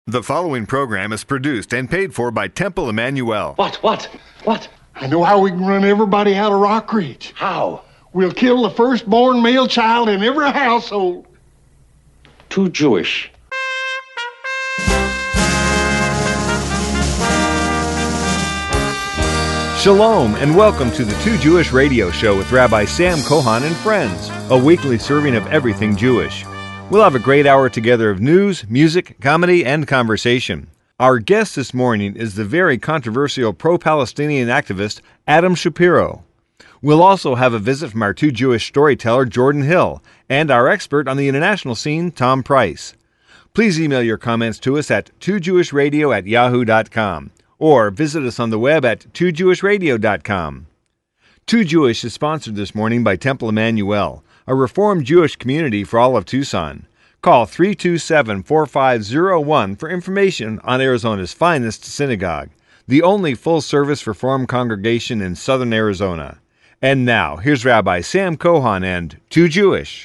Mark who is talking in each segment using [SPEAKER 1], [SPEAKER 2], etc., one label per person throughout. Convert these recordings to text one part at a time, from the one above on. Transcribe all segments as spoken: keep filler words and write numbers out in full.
[SPEAKER 1] The following program is produced and paid for by Temple Emmanuel.
[SPEAKER 2] What? What? What?
[SPEAKER 3] I know how we can run everybody out of Rock Ridge.
[SPEAKER 2] How?
[SPEAKER 3] We'll kill the firstborn male child in every household.
[SPEAKER 2] Too Jewish.
[SPEAKER 1] Shalom and welcome to the Too Jewish Radio Show with Rabbi Sam Kohan and friends, a weekly serving of everything Jewish. We'll have a great hour together of news, music, comedy, and conversation. Our guest this morning is the very controversial pro-Palestinian activist Adam Shapiro. We'll also have a visit from our Too Jewish storyteller Jordan Hill and our expert on the international scene, Tom Price. Please email your comments to us at two jewish radio at yahoo dot com or visit us on the web at two jewish radio dot com. Too Jewish is sponsored this morning by Temple Emmanuel, a Reformed Jewish community for all of Tucson. Call three two seven, four five zero one for information on Arizona's finest synagogue, the only full-service Reformed congregation in southern Arizona. And now, here's Rabbi Sam Kohan and Too Jewish.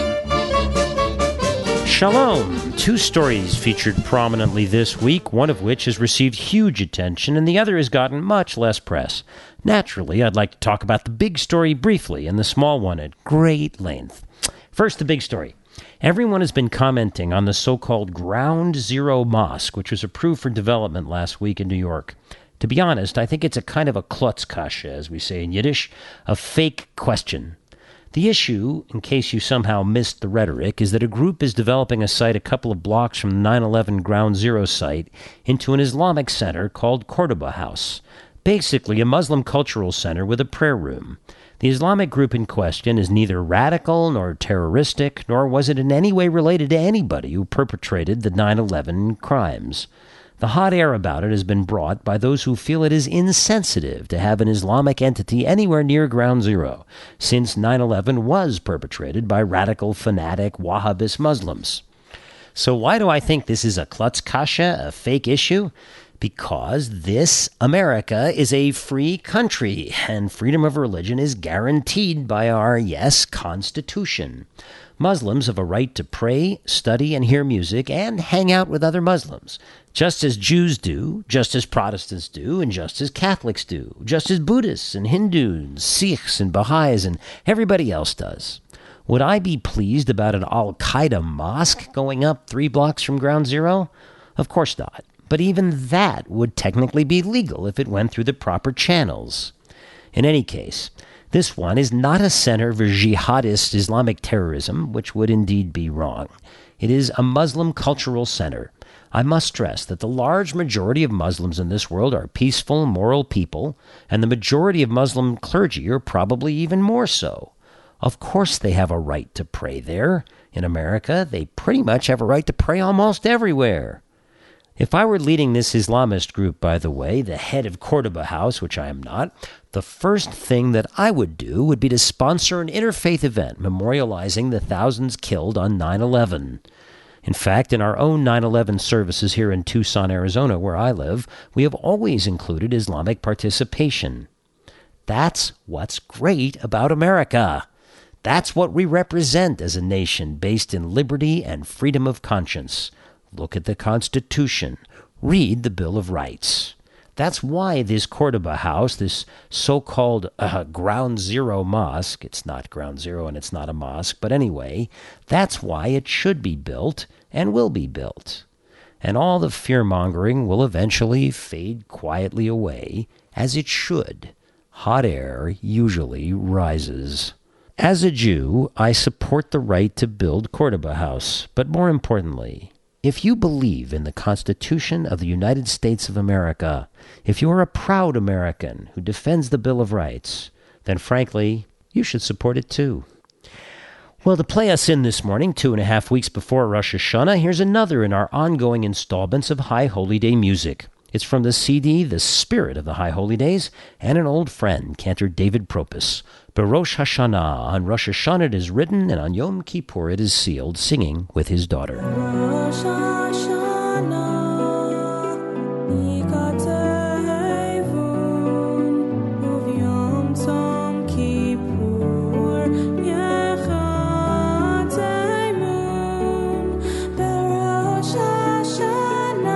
[SPEAKER 4] Shalom. Two stories featured prominently this week, one of which has received huge attention and the other has gotten much less press. Naturally, I'd like to talk about the big story briefly and the small one at great length. First, the big story. Everyone has been commenting on the so-called Ground Zero Mosque, which was approved for development last week in New York. To be honest, I think it's a kind of a klotzkasche, as we say in Yiddish, a fake question. The issue, in case you somehow missed the rhetoric, is that a group is developing a site a couple of blocks from the nine eleven Ground Zero site into an Islamic center called Cordoba House, basically a Muslim cultural center with a prayer room. The Islamic group in question is neither radical nor terroristic, nor was it in any way related to anybody who perpetrated the nine eleven crimes. The hot air about it has been brought by those who feel it is insensitive to have an Islamic entity anywhere near Ground Zero, since nine eleven was perpetrated by radical, fanatic, Wahhabist Muslims. So why do I think this is a klotzkasche, a fake issue? Because this, America, is a free country, and freedom of religion is guaranteed by our, yes, Constitution. Muslims have a right to pray, study, and hear music, and hang out with other Muslims, just as Jews do, just as Protestants do, and just as Catholics do, just as Buddhists and Hindus, Sikhs and Baha'is, and everybody else does. Would I be pleased about an Al-Qaeda mosque going up three blocks from Ground Zero? Of course not. But even that would technically be legal if it went through the proper channels. In any case, this one is not a center for jihadist Islamic terrorism, which would indeed be wrong. It is a Muslim cultural center. I must stress that the large majority of Muslims in this world are peaceful, moral people, and the majority of Muslim clergy are probably even more so. Of course they have a right to pray there. In America, they pretty much have a right to pray almost everywhere. If I were leading this Islamist group, by the way, the head of Cordoba House, which I am not, the first thing that I would do would be to sponsor an interfaith event memorializing the thousands killed on nine eleven. In fact, in our own nine eleven services here in Tucson, Arizona, where I live, we have always included Islamic participation. That's what's great about America. That's what we represent as a nation based in liberty and freedom of conscience. Look at the Constitution. Read the Bill of Rights. That's why this Cordoba House, this so-called uh, Ground Zero Mosque, it's not Ground Zero and it's not a mosque, but anyway, that's why it should be built and will be built. And all the fear-mongering will eventually fade quietly away, as it should. Hot air usually rises. As a Jew, I support the right to build Cordoba House, but more importantly, if you believe in the Constitution of the United States of America, if you are a proud American who defends the Bill of Rights, then frankly, you should support it too. Well, to play us in this morning, two and a half weeks before Rosh Hashanah, here's another in our ongoing installments of High Holy Day music. It's from the C D The Spirit of the High Holy Days and an old friend, Cantor David Propus. Berosh Hashanah, on Rosh Hashanah it is written, and on Yom Kippur it is sealed, singing with his daughter. Rosh Hashanah,
[SPEAKER 5] Berosh Hashanah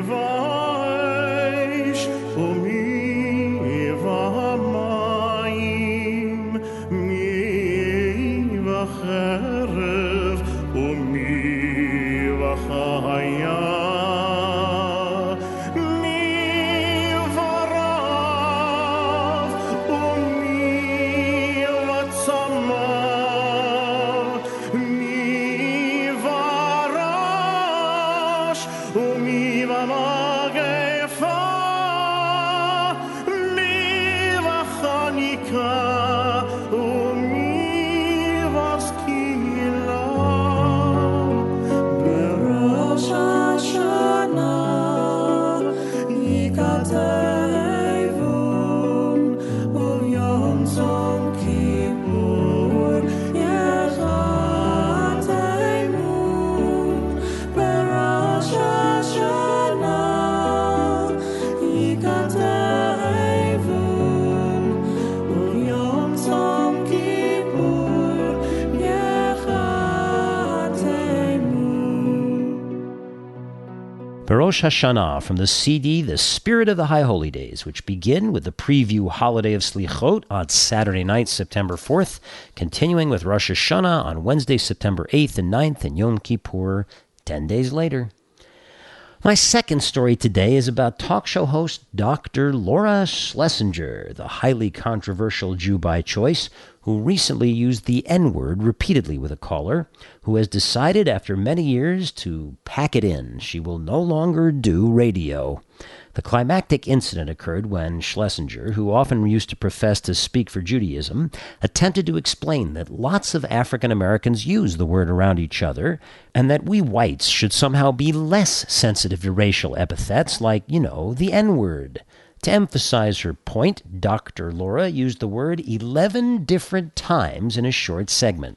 [SPEAKER 4] Rosh Hashanah from the C D The Spirit of the High Holy Days, which begin with the preview holiday of Slichot on Saturday night, September fourth, continuing with Rosh Hashanah on Wednesday, September eighth and ninth, and Yom Kippur ten days later. My second story today is about talk show host Doctor Laura Schlesinger, the highly controversial Jew by choice, who recently used the N-word repeatedly with a caller, who has decided after many years to pack it in. She will no longer do radio. The climactic incident occurred when Schlesinger, who often used to profess to speak for Judaism, attempted to explain that lots of African Americans use the word around each other, and that we whites should somehow be less sensitive to racial epithets like, you know, the N-word. To emphasize her point, Doctor Laura used the word eleven different times in a short segment.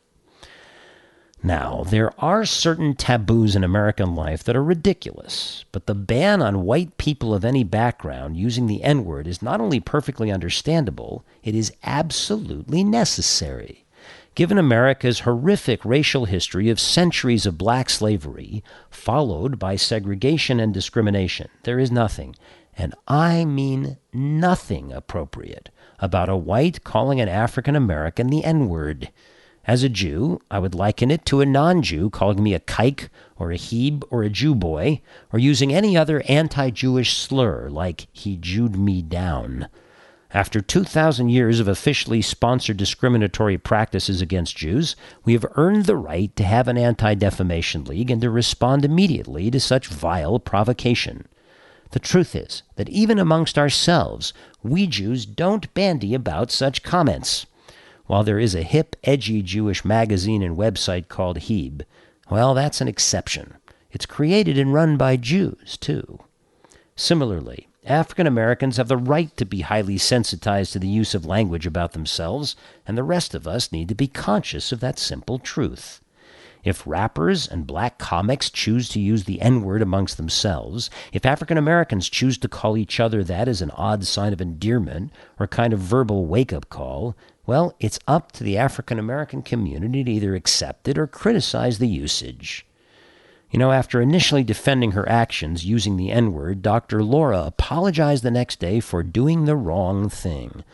[SPEAKER 4] Now, there are certain taboos in American life that are ridiculous, but the ban on white people of any background using the N-word is not only perfectly understandable, it is absolutely necessary. Given America's horrific racial history of centuries of black slavery, followed by segregation and discrimination, there is nothing, and I mean nothing appropriate, about a white calling an African American the N-word. As a Jew, I would liken it to a non-Jew calling me a kike or a heb or a Jew boy, or using any other anti-Jewish slur like he Jewed me down. After two thousand years of officially sponsored discriminatory practices against Jews, we have earned the right to have an anti-defamation league and to respond immediately to such vile provocation. The truth is that even amongst ourselves, we Jews don't bandy about such comments. While there is a hip, edgy Jewish magazine and website called Heb, well, that's an exception. It's created and run by Jews, too. Similarly, African Americans have the right to be highly sensitized to the use of language about themselves, and the rest of us need to be conscious of that simple truth. If rappers and black comics choose to use the N-word amongst themselves, if African Americans choose to call each other that as an odd sign of endearment or kind of verbal wake-up call, well, it's up to the African American community to either accept it or criticize the usage. You know, after initially defending her actions using the N-word, Doctor Laura apologized the next day for doing the wrong thing.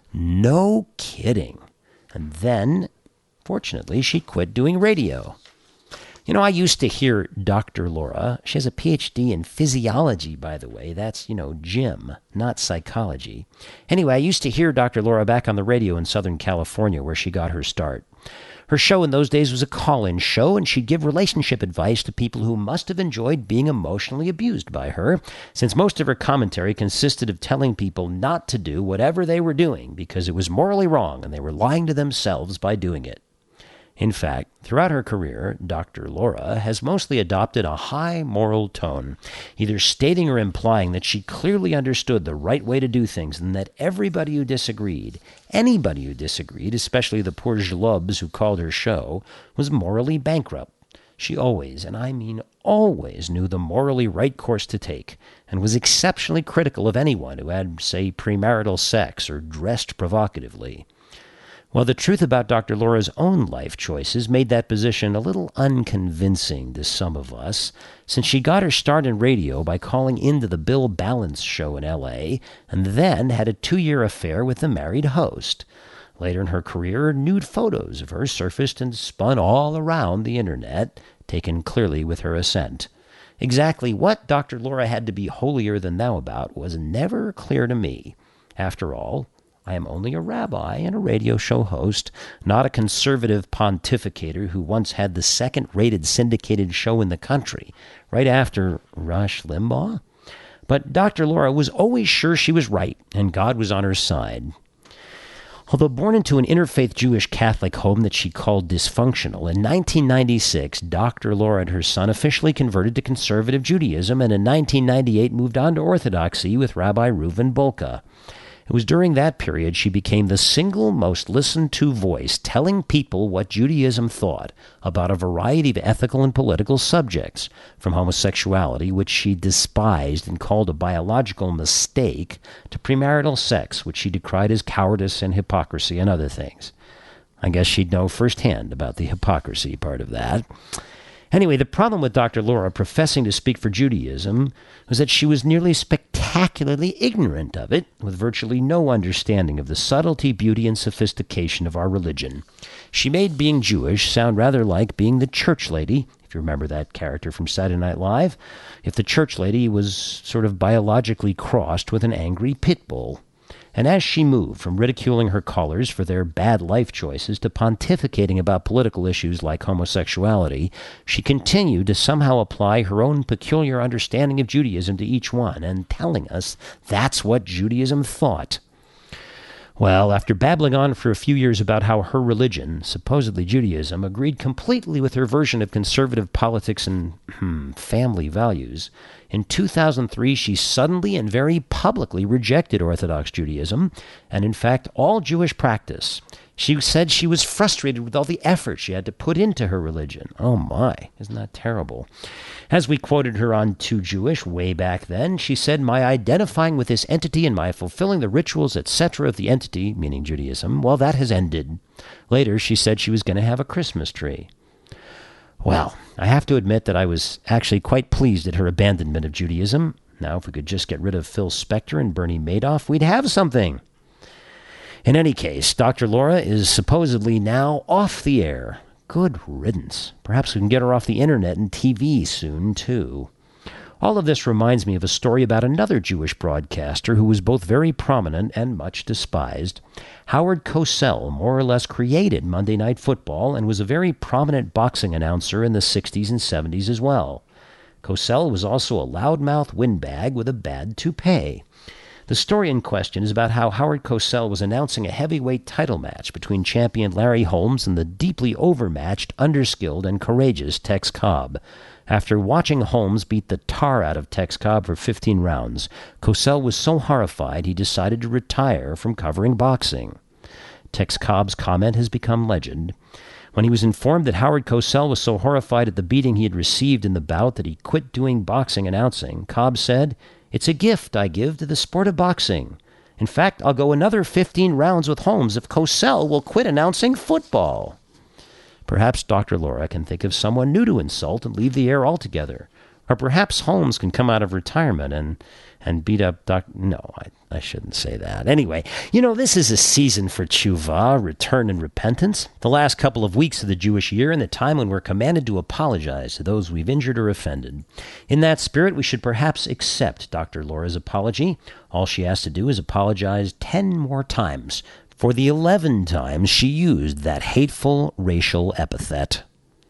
[SPEAKER 4] No kidding. And then, fortunately, she quit doing radio. You know, I used to hear Doctor Laura. She has a P H D in physiology, by the way. That's, you know, gym, not psychology. Anyway, I used to hear Doctor Laura back on the radio in Southern California, where she got her start. Her show in those days was a call-in show, and she'd give relationship advice to people who must have enjoyed being emotionally abused by her, since most of her commentary consisted of telling people not to do whatever they were doing because it was morally wrong and they were lying to themselves by doing it. In fact, throughout her career, Doctor Laura has mostly adopted a high moral tone, either stating or implying that she clearly understood the right way to do things and that everybody who disagreed, anybody who disagreed, especially the poor jlobs who called her show, was morally bankrupt. She always, and I mean always, knew the morally right course to take and was exceptionally critical of anyone who had, say, premarital sex or dressed provocatively. Well, the truth about Doctor Laura's own life choices made that position a little unconvincing to some of us, since she got her start in radio by calling into the Bill Balance show in L A and then had a two-year affair with the married host. Later in her career, nude photos of her surfaced and spun all around the internet, taken clearly with her assent. Exactly what Doctor Laura had to be holier-than-thou about was never clear to me. After all, I am only a rabbi and a radio show host, not a conservative pontificator who once had the second-rated syndicated show in the country, right after Rush Limbaugh. But Doctor Laura was always sure she was right, and God was on her side. Although born into an interfaith Jewish Catholic home that she called dysfunctional, in nineteen ninety-six, Doctor Laura and her son officially converted to conservative Judaism, and in nineteen ninety-eight moved on to Orthodoxy with Rabbi Reuven Bolka. It was during that period she became the single most listened to voice telling people what Judaism thought about a variety of ethical and political subjects, from homosexuality, which she despised and called a biological mistake, to premarital sex, which she decried as cowardice and hypocrisy and other things. I guess she'd know firsthand about the hypocrisy part of that. Anyway, the problem with Doctor Laura professing to speak for Judaism was that she was nearly spectacularly ignorant of it, with virtually no understanding of the subtlety, beauty, and sophistication of our religion. She made being Jewish sound rather like being the church lady, if you remember that character from Saturday Night Live, if the church lady was sort of biologically crossed with an angry pit bull. And as she moved from ridiculing her callers for their bad life choices to pontificating about political issues like homosexuality, she continued to somehow apply her own peculiar understanding of Judaism to each one, and telling us that's what Judaism thought. Well, after babbling on for a few years about how her religion, supposedly Judaism, agreed completely with her version of conservative politics and hmm, family values, in two thousand three she suddenly and very publicly rejected Orthodox Judaism, and in fact all Jewish practice. She said she was frustrated with all the effort she had to put into her religion. Oh my, isn't that terrible? As we quoted her on Too Jewish way back then, she said, "My identifying with this entity and my fulfilling the rituals, et cetera of the entity," meaning Judaism, well, that has ended. Later, she said she was going to have a Christmas tree. Well, I have to admit that I was actually quite pleased at her abandonment of Judaism. Now, if we could just get rid of Phil Spector and Bernie Madoff, we'd have something. In any case, Doctor Laura is supposedly now off the air. Good riddance. Perhaps we can get her off the internet and T V soon, too. All of this reminds me of a story about another Jewish broadcaster who was both very prominent and much despised. Howard Cosell more or less created Monday Night Football and was a very prominent boxing announcer in the sixties and seventies as well. Cosell was also a loudmouth windbag with a bad toupee. The story in question is about how Howard Cosell was announcing a heavyweight title match between champion Larry Holmes and the deeply overmatched, underskilled, and courageous Tex Cobb. After watching Holmes beat the tar out of Tex Cobb for fifteen rounds, Cosell was so horrified he decided to retire from covering boxing. Tex Cobb's comment has become legend. When he was informed that Howard Cosell was so horrified at the beating he had received in the bout that he quit doing boxing announcing, Cobb said, "It's a gift I give to the sport of boxing. In fact, I'll go another fifteen rounds with Holmes if Cosell will quit announcing football." Perhaps Doctor Laura can think of someone new to insult and leave the air altogether. Or perhaps Holmes can come out of retirement and, and beat up Doc... No, I, I shouldn't say that. Anyway, you know, this is a season for tshuva, return and repentance. The last couple of weeks of the Jewish year and the time when we're commanded to apologize to those we've injured or offended. In that spirit, we should perhaps accept Doctor Laura's apology. All she has to do is apologize ten more times for the eleven times she used that hateful racial epithet.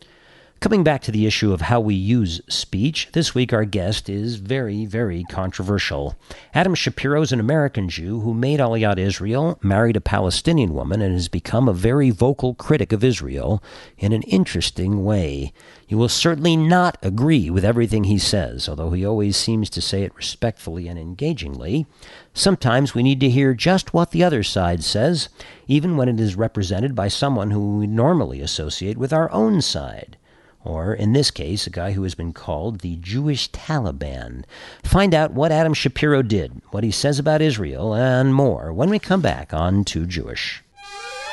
[SPEAKER 4] Coming back to the issue of how we use speech, this week our guest is very, very controversial. Adam Shapiro is an American Jew who made Aliyat Israel, married a Palestinian woman, and has become a very vocal critic of Israel in an interesting way. You will certainly not agree with everything he says, although he always seems to say it respectfully and engagingly. Sometimes we need to hear just what the other side says, even when it is represented by someone who we normally associate with our own side. Or, in this case, a guy who has been called the Jewish Taliban. Find out what Adam Shapiro did, what he says about Israel, and more when we come back on Too Jewish.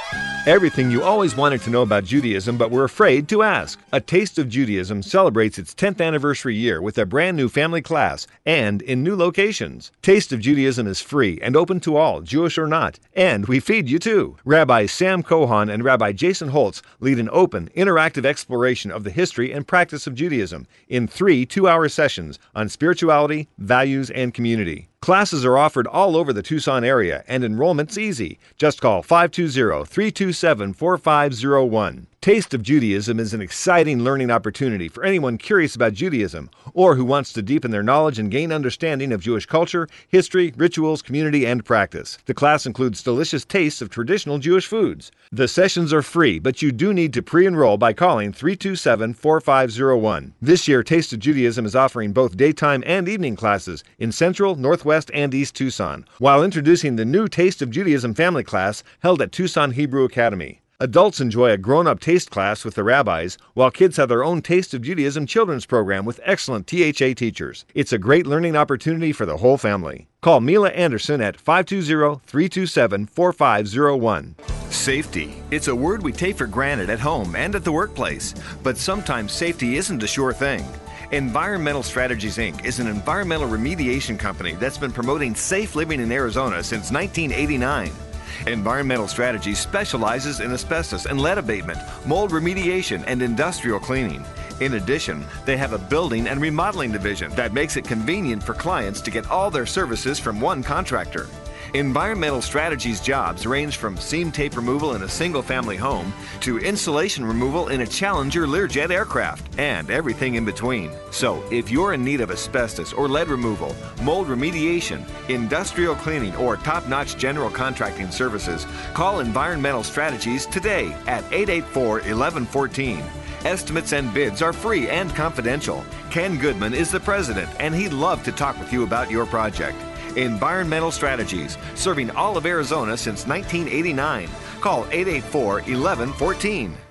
[SPEAKER 1] Everything you always wanted to know about Judaism but were afraid to ask. A Taste of Judaism celebrates its tenth anniversary year with a brand new family class and in new locations. Taste of Judaism is free and open to all, Jewish or not, and we feed you too. Rabbi Sam Kohan and Rabbi Jason Holtz lead an open, interactive exploration of the history and practice of Judaism in three two-hour sessions on spirituality, values, and community. Classes are offered all over the Tucson area, and enrollment's easy. Just call five two zero, three two seven, four five zero one. Taste of Judaism is an exciting learning opportunity for anyone curious about Judaism or who wants to deepen their knowledge and gain understanding of Jewish culture, history, rituals, community, and practice. The class includes delicious tastes of traditional Jewish foods. The sessions are free, but you do need to pre-enroll by calling three two seven, four five zero one. This year, Taste of Judaism is offering both daytime and evening classes in Central, Northwest, and East Tucson, while introducing the new Taste of Judaism family class held at Tucson Hebrew Academy. Adults enjoy a grown-up taste class with the rabbis, while kids have their own Taste of Judaism children's program with excellent T H A teachers. It's a great learning opportunity for the whole family. Call Mila Anderson at five two zero, three two seven, four five zero one. Safety. It's a word we take for granted at home and at the workplace, but sometimes safety isn't a sure thing. Environmental Strategies, Incorporated is an environmental remediation company that's been promoting safe living in Arizona since nineteen eighty-nine. Environmental Strategies specializes in asbestos and lead abatement, mold remediation, and industrial cleaning. In addition, they have a building and remodeling division that makes it convenient for clients to get all their services from one contractor. Environmental Strategies jobs range from seam tape removal in a single-family home to insulation removal in a Challenger Learjet aircraft, and everything in between. So, if you're in need of asbestos or lead removal, mold remediation, industrial cleaning, or top-notch general contracting services, call Environmental Strategies today at eight eight four, one one one four. Estimates and bids are free and confidential. Ken Goodman is the president, and he'd love to talk with you about your project. Environmental Strategies, serving all of Arizona since nineteen eighty-nine. Call eight eight four, one one one four.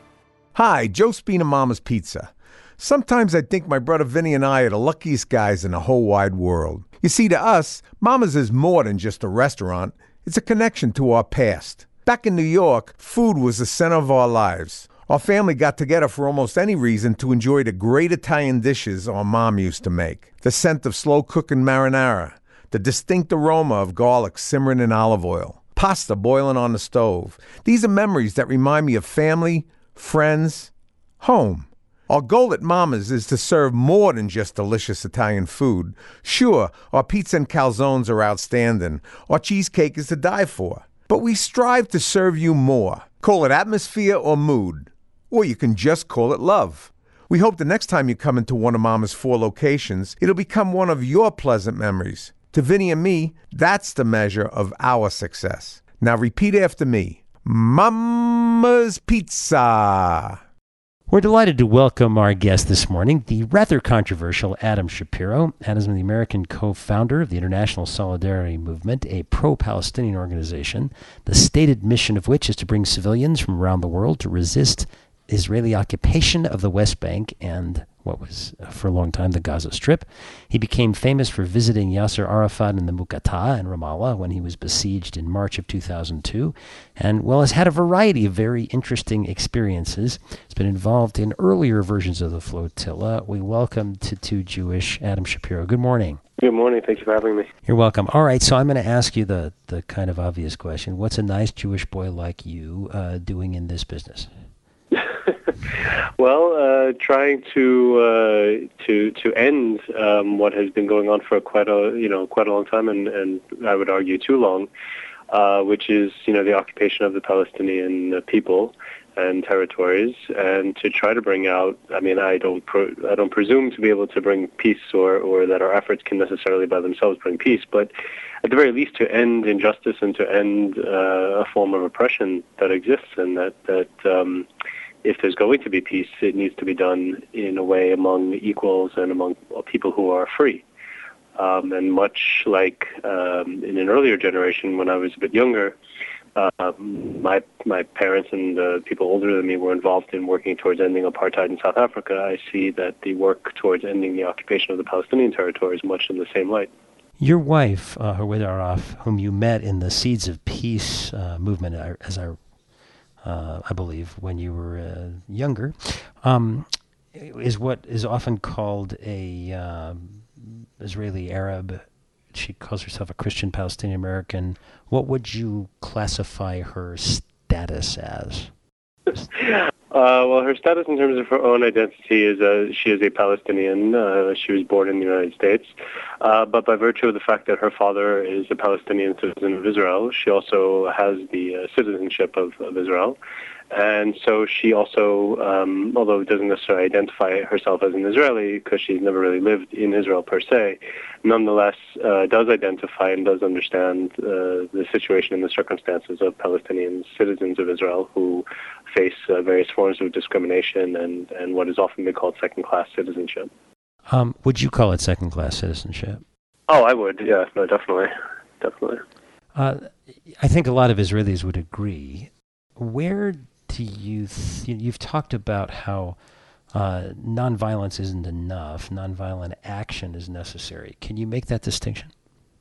[SPEAKER 5] Hi, Joe Spina, Mama's Pizza. Sometimes I think my brother Vinny and I are the luckiest guys in the whole wide world. You see, to us, Mama's is more than just a restaurant. It's a connection to our past. Back in New York, food was the center of our lives. Our family got together for almost any reason to enjoy the great Italian dishes our mom used to make. The scent of slow-cooking marinara, the distinct aroma of garlic simmering in olive oil, pasta boiling on the stove. These are memories that remind me of family, friends, home. Our goal at Mama's is to serve more than just delicious Italian food. Sure, our pizza and calzones are outstanding. Our cheesecake is to die for. But we strive to serve you more. Call it atmosphere or mood. Or you can just call it love. We hope the next time you come into one of Mama's four locations, it'll become one of your pleasant memories. To Vinny and me, that's the measure of our success. Now repeat after me. Mama's Pizza.
[SPEAKER 4] We're delighted to welcome our guest this morning, the rather controversial Adam Shapiro. Adam is the American co-founder of the International Solidarity Movement, a pro-Palestinian organization, the stated mission of which is to bring civilians from around the world to resist Israeli occupation of the West Bank and what was, uh, for a long time, the Gaza Strip. He became famous for visiting Yasser Arafat in the Muqata in Ramallah when he was besieged in March of two thousand two, and, well, has had a variety of very interesting experiences. He's been involved in earlier versions of the flotilla. We welcome to Too Jewish, Adam Shapiro. Good morning.
[SPEAKER 6] Good morning. Thank you for having me.
[SPEAKER 4] You're welcome. All right, so I'm going to ask you the, the kind of obvious question. What's a nice Jewish boy like you uh, doing in this business?
[SPEAKER 6] Well, uh, trying to uh, to to end um, what has been going on for quite a you know quite a long time, and, and I would argue too long, uh, which is you know the occupation of the Palestinian people and territories, and to try to bring out. I mean, I don't pro- I don't presume to be able to bring peace, or or that our efforts can necessarily by themselves bring peace, but at the very least to end injustice and to end uh, a form of oppression that exists, and that that. Um, If there's going to be peace, it needs to be done in a way among equals and among people who are free. Um, and much like um, in an earlier generation, when I was a bit younger, uh, my my parents and uh, people older than me were involved in working towards ending apartheid in South Africa. I see that the work towards ending the occupation of the Palestinian territory is much in the same light.
[SPEAKER 4] Your wife, uh, Hawid Araf, whom you met in the Seeds of Peace uh, movement, as I uh, I believe, when you were uh, younger, um, is what is often called a uh, Israeli Arab. She calls herself a Christian Palestinian American. What would you classify her status as?
[SPEAKER 6] Uh, well, her status in terms of her own identity is uh, she is a Palestinian. Uh, she was born in the United States. Uh, but by virtue of the fact that her father is a Palestinian citizen of Israel, she also has the uh, citizenship of, of Israel. And so she also, um, although doesn't necessarily identify herself as an Israeli because she's never really lived in Israel per se, nonetheless uh, does identify and does understand uh, the situation and the circumstances of Palestinian citizens of Israel who face uh, various forms of discrimination and, and what is often been called second-class citizenship.
[SPEAKER 4] Um, would you call it second-class citizenship?
[SPEAKER 6] Oh, I would, yeah, no, definitely, definitely.
[SPEAKER 4] Uh, I think a lot of Israelis would agree. Where do you, th- you've talked about how uh, nonviolence isn't enough, nonviolent action is necessary. Can you make that distinction?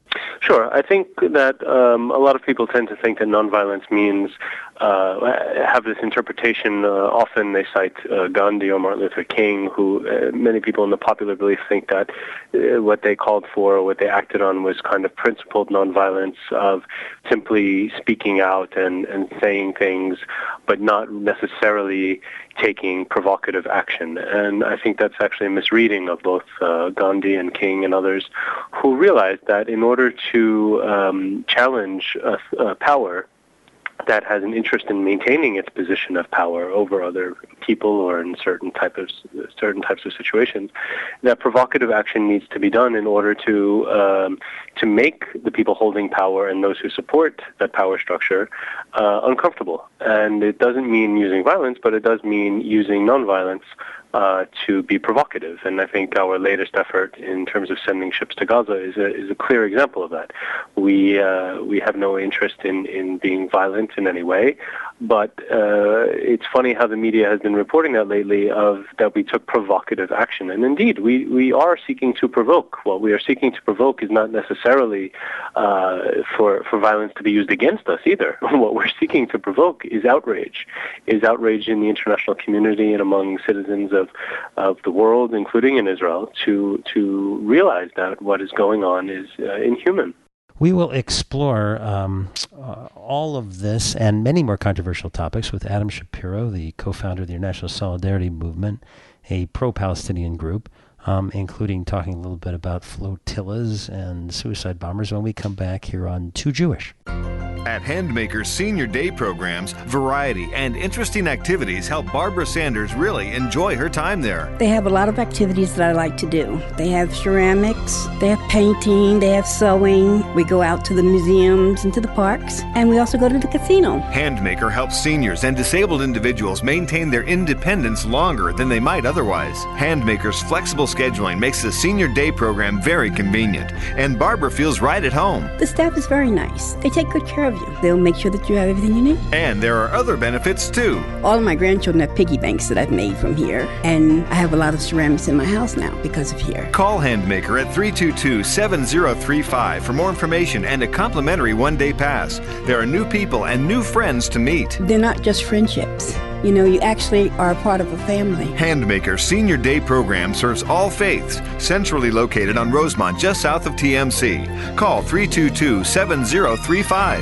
[SPEAKER 6] Sure. I think that um, a lot of people tend to think that nonviolence means uh, have this interpretation. Uh, often they cite uh, Gandhi or Martin Luther King, who uh, many people in the popular belief think that uh, what they called for or what they acted on was kind of principled nonviolence of simply speaking out and, and saying things, but not necessarily taking provocative action. And I think that's actually a misreading of both uh, Gandhi and King and others who realized that in order to um, challenge uh, uh, power that has an interest in maintaining its position of power over other people or in certain type of certain types of situations, that provocative action needs to be done in order to um, to make the people holding power and those who support that power structure uh, uncomfortable. And it doesn't mean using violence, but it does mean using nonviolence Uh, to be provocative. And I think our latest effort in terms of sending ships to Gaza is a, is a clear example of that. We uh, we have no interest in, in being violent in any way, but uh, it's funny how the media has been reporting that lately of that we took provocative action. And indeed, we, we are seeking to provoke. What we are seeking to provoke is not necessarily uh, for, for violence to be used against us either. What we're seeking to provoke is outrage, is outrage in the international community and among citizens of of the world, including in Israel, to to realize that what is going on is uh, inhuman.
[SPEAKER 4] We will explore um, uh, all of this and many more controversial topics with Adam Shapiro, the co-founder of the International Solidarity Movement, a pro-Palestinian group, um, including talking a little bit about flotillas and suicide bombers when we come back here on Too Jewish.
[SPEAKER 1] At Handmaker's Senior Day programs, variety and interesting activities help Barbara Sanders really enjoy her time there.
[SPEAKER 7] They have a lot of activities that I like to do. They have ceramics, they have painting, they have sewing. We go out to the museums and to the parks, and we also go to the casino.
[SPEAKER 1] Handmaker helps seniors and disabled individuals maintain their independence longer than they might otherwise. Handmaker's flexible scheduling makes the Senior Day program very convenient, and Barbara feels right at home.
[SPEAKER 7] The staff is very nice. They take good care of you. They'll make sure that you have everything you need.
[SPEAKER 1] And there are other benefits, too.
[SPEAKER 7] All of my grandchildren have piggy banks that I've made from here, and I have a lot of ceramics in my house now because of here.
[SPEAKER 1] Call Handmaker at three two two, seven zero three five for more information and a complimentary one-day pass. There are new people and new friends to meet.
[SPEAKER 7] They're not just friendships. You know, you actually are a part of a family.
[SPEAKER 1] Handmaker Senior Day program serves all faiths, centrally located on Rosemont, just south of T M C. Call three two two, seven zero three five.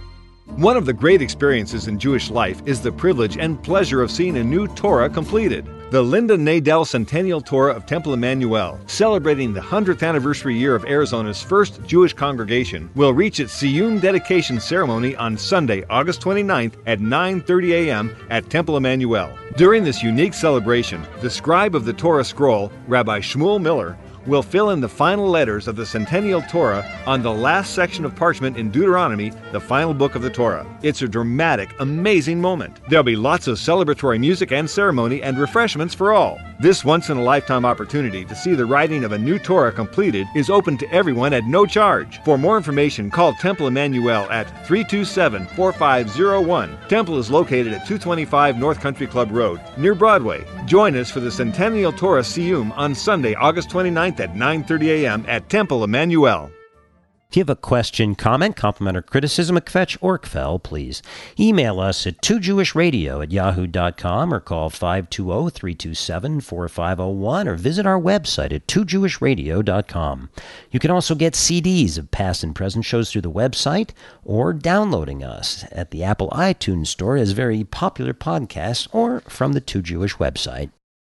[SPEAKER 1] One of the great experiences in Jewish life is the privilege and pleasure of seeing a new Torah completed. The Linda Nadel Centennial Torah of Temple Emmanuel, celebrating the hundredth anniversary year of Arizona's first Jewish congregation, will reach its Siyum dedication ceremony on Sunday, August twenty-ninth at nine thirty a.m. at Temple Emmanuel. During this unique celebration, the scribe of the Torah scroll, Rabbi Shmuel Miller, will fill in the final letters of the Centennial Torah on the last section of parchment in Deuteronomy, the final book of the Torah. It's a dramatic, amazing moment. There'll be lots of celebratory music and ceremony and refreshments for all. This once-in-a-lifetime opportunity to see the writing of a new Torah completed is open to everyone at no charge. For more information, call Temple Emmanuel at three two seven, four five zero one. Temple is located at two twenty-five North Country Club Road, near Broadway. Join us for the Centennial Torah Siyum on Sunday, August twenty-ninth at nine thirty a.m. at Temple Emmanuel.
[SPEAKER 4] If you have a question, comment, compliment, or criticism of Kvetch or Kvel, please email us at two jewish radio at yahoo dot com or call five two zero, three two seven, four five zero one or visit our website at two jewish radio dot com. You can also get C Ds of past and present shows through the website or downloading us at the Apple iTunes Store as very popular podcasts or from the Two Jewish website.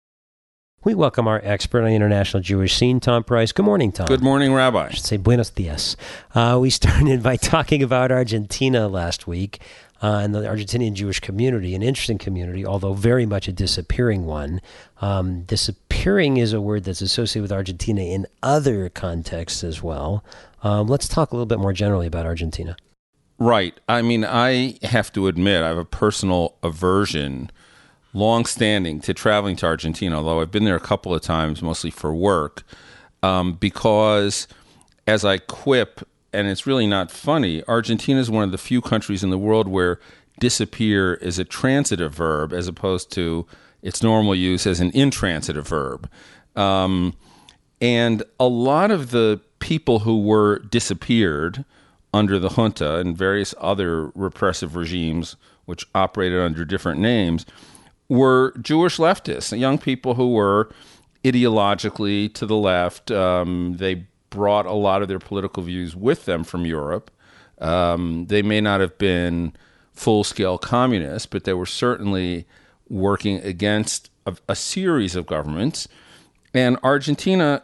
[SPEAKER 4] We welcome our expert on the international Jewish scene, Tom Price. Good morning, Tom.
[SPEAKER 8] Good morning, Rabbi.
[SPEAKER 4] I should say buenos dias. Uh, we started by talking about Argentina last week uh, and the Argentinian Jewish community, an interesting community, although very much a disappearing one. Um, disappearing is a word that's associated with Argentina in other contexts as well. Um, let's talk a little bit more generally about Argentina.
[SPEAKER 8] Right. I mean, I have to admit, I have a personal aversion long-standing to traveling to Argentina, although I've been there a couple of times, mostly for work, um, because as I quip, and it's really not funny, Argentina is one of the few countries in the world where disappear is a transitive verb as opposed to its normal use as an intransitive verb. Um, and a lot of the people who were disappeared under the junta and various other repressive regimes, which operated under different names, were Jewish leftists, young people who were ideologically to the left. Um, they brought a lot of their political views with them from Europe. Um, they may not have been full-scale communists, but they were certainly working against a, a series of governments. And Argentina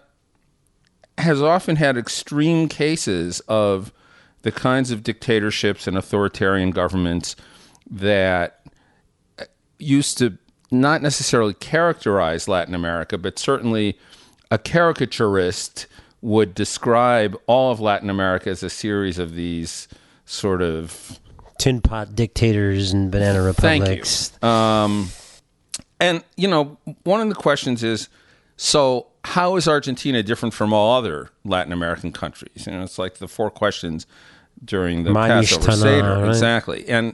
[SPEAKER 8] has often had extreme cases of the kinds of dictatorships and authoritarian governments that used to not necessarily characterize Latin America, but certainly a caricaturist would describe all of Latin America as a series of these sort of
[SPEAKER 4] tin pot dictators and banana republics.
[SPEAKER 8] Thank you. Um, and, you know, one of the questions is, so how is Argentina different from all other Latin American countries? You know, it's like the four questions during the Passover Seder. Right? Exactly. And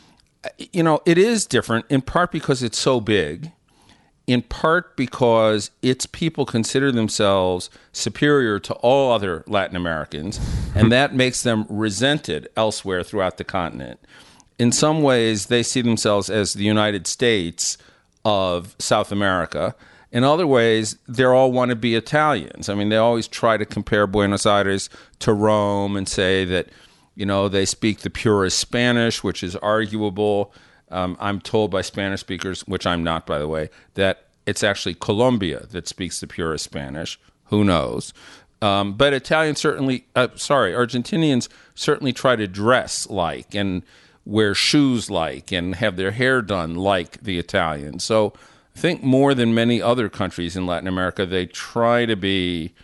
[SPEAKER 8] you know, it is different in part because it's so big, in part because its people consider themselves superior to all other Latin Americans, and that makes them resented elsewhere throughout the continent. In some ways, they see themselves as the United States of South America. In other ways, they all want to be Italians. I mean, they always try to compare Buenos Aires to Rome and say that, you know, they speak the purest Spanish, which is arguable. Um, I'm told by Spanish speakers, which I'm not, by the way, that it's actually Colombia that speaks the purest Spanish. Who knows? Um, but Italians certainly, uh, sorry, Argentinians certainly try to dress like and wear shoes like and have their hair done like the Italians. So I think more than many other countries in Latin America, they try to be